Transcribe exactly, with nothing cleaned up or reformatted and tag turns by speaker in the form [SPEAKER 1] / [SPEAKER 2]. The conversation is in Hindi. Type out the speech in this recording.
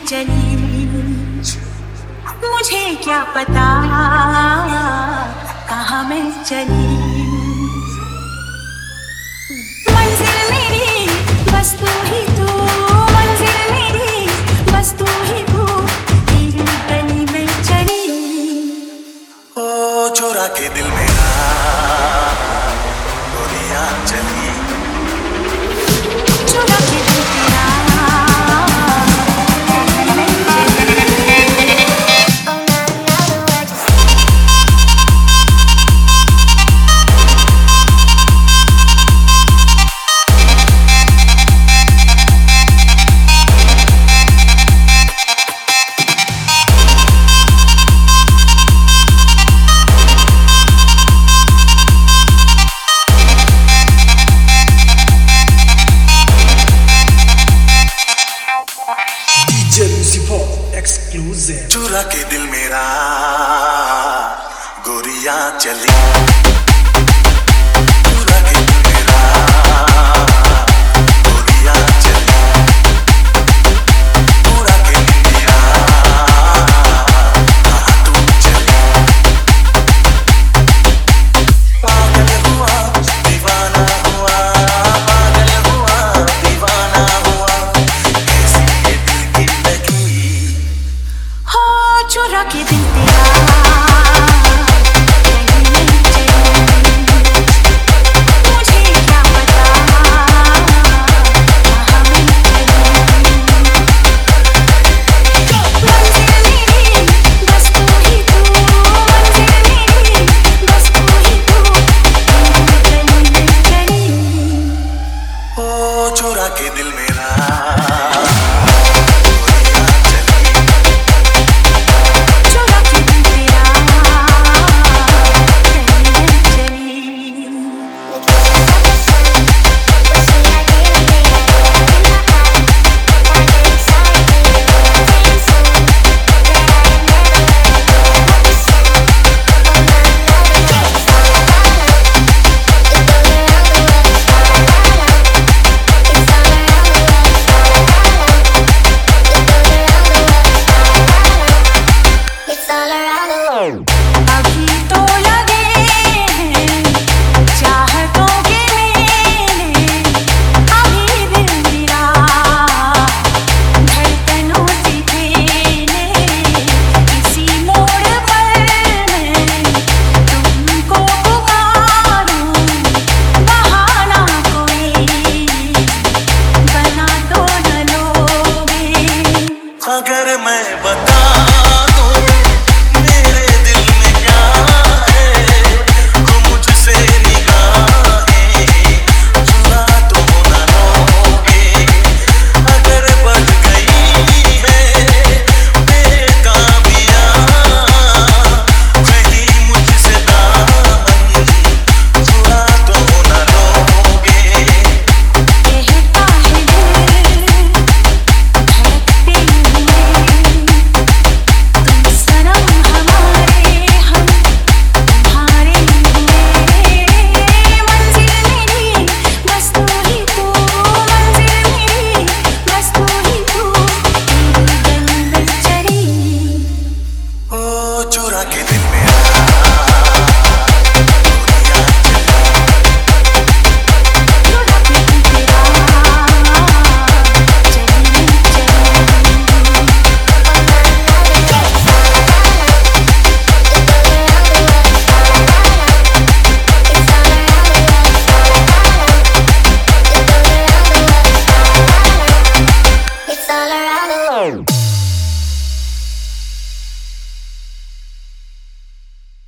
[SPEAKER 1] चली, मुझे क्या पता कहाँ मैं चली। मंजिल मेरी बस तू ही तू, मंजिल मेरी बस तू ही तू, तेरी गली में चली।
[SPEAKER 2] ओ चुरा के दिल मेरा गोलियां चली,
[SPEAKER 1] चुरा के दिल तेरा
[SPEAKER 3] Exclusive.
[SPEAKER 2] चुरा के दिल मेरा गोरियां चली, चुरा के दिल मेरा गोरियां चली, चुरा के दिल मेरा कहाँ तू चली। पागल हुआ दीवाना हुआ, पागल हुआ दीवाना हुआ, कैसी ये दिल की लगी।
[SPEAKER 1] हो चुरा के दिल